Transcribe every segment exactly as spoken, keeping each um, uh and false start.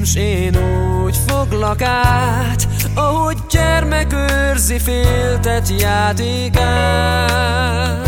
S én úgy foglak át, ahogy gyermek őrzi féltett játékát.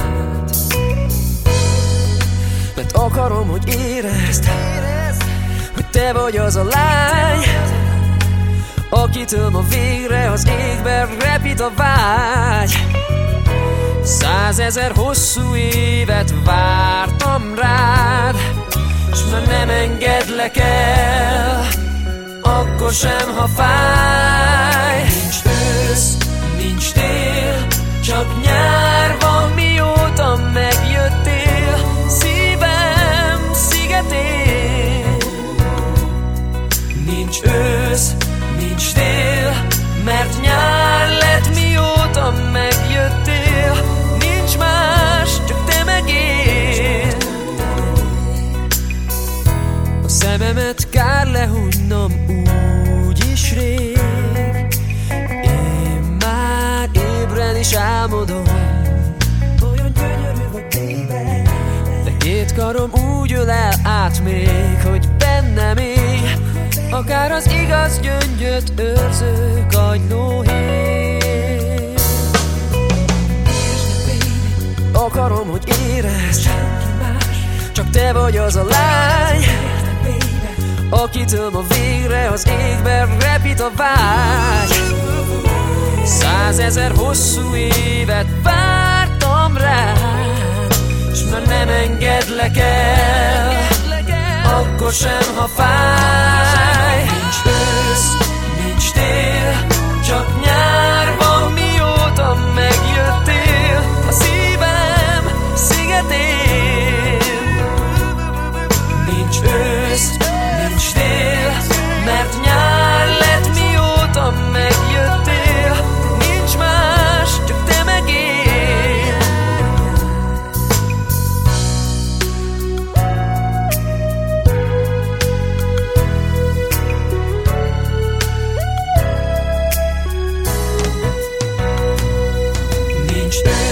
Mert akarom, hogy érezd, hogy te vagy az a lány, akitől ma végre az égben repít a vágy. Százezer hosszú évet vártam rád, s már nem engedlek el, akkor sem, ha fáj. Nincs ősz, nincs tél, csak nyár van, mióta megjöttél szívem szigetén. Nincs ősz, nincs tél, mert nyár lett, mióta megjöttél. Nincs más, csak te meg én. A szememet kár lehúgynom úgy is rég, én már ébren is álmodom. Olyan gyönyörű vagy, baby. De két karom úgy ölel át még, hogy bennem él, akár az igaz gyöngyöt őrző kagylóhír. Akarom, hogy érezd, csak te vagy az a lány, akitől ma végre az égben repít a vágy. Százezer hosszú évet vártam rád, s már nem engedlek el, akkor sem, ha fáj. Nincs ősz, nincs tél, csak nyár van, mióta megjöttél a szívem szigetén. Nincs ősz, nincs tél, mert nyár lett, mióta megjöttél. Nincs más, csak te meg én. Nincs